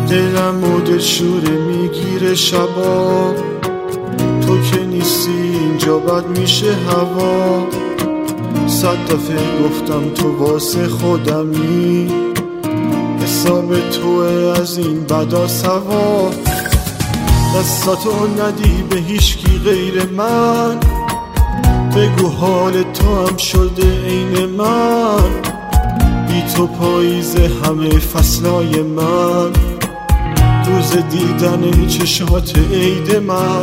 دلم و دلشوره میگیره شبا، تو که نیستی اینجا بد میشه هوا. 100 دفعه گفتم تو واسه خودمی، حساب توه از این بدا سوا. دستاتو ندی به هیچکی غیر من، بگو حال تو هم شده عین من. بی تو پاییز همه فصلای من، روز دیدن چشات عید من.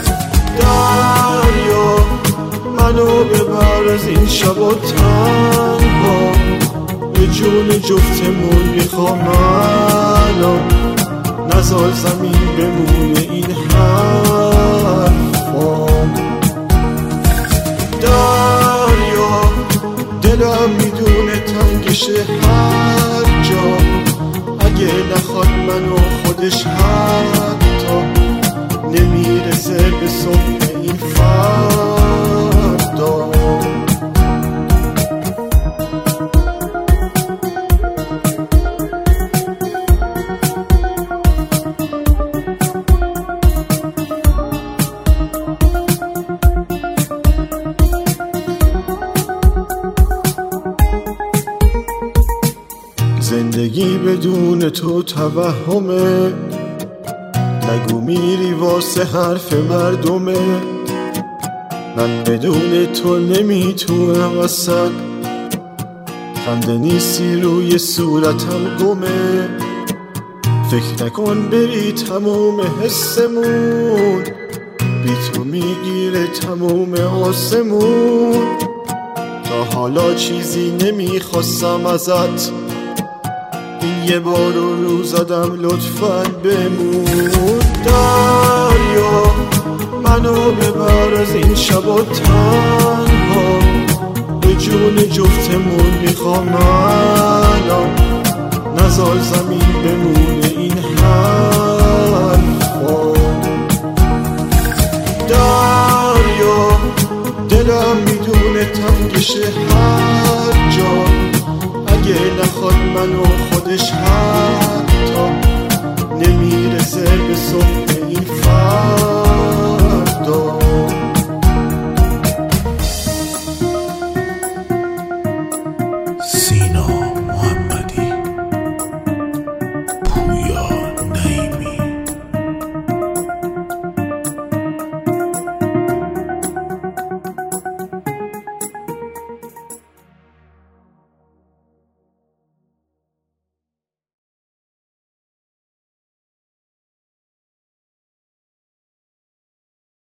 دریا منو ببر از این شبا تنها، به جون جفتمون میخوام الان. نزار زمین بمونه این حرفام. دریا دلم میدونه تنگشه هر جا، اگه نخواد منو خودش حتی نمیرسه به صبح این فردا. زندگی بدون تو توهمه، نگو میری واسه حرف مردمه. من بدون تو نمیتونم اصلا، خنده نیستی روی صورتم گمه. فکر نکن بری تموم حسمون، بی تو میگیره تموم آسمون. تا حالا چیزی نمیخواستم ازت، این یه بار رو زدم لطفاً بمون. دریا منو ببر از این شبا تنها، به جون جفتمون میخوام الان. نزار زمین بمونه این حرفا. دریا دلم میدونه تنگشه هر جا، اگه نخواد منو خودش حتی نمیرسه به صبح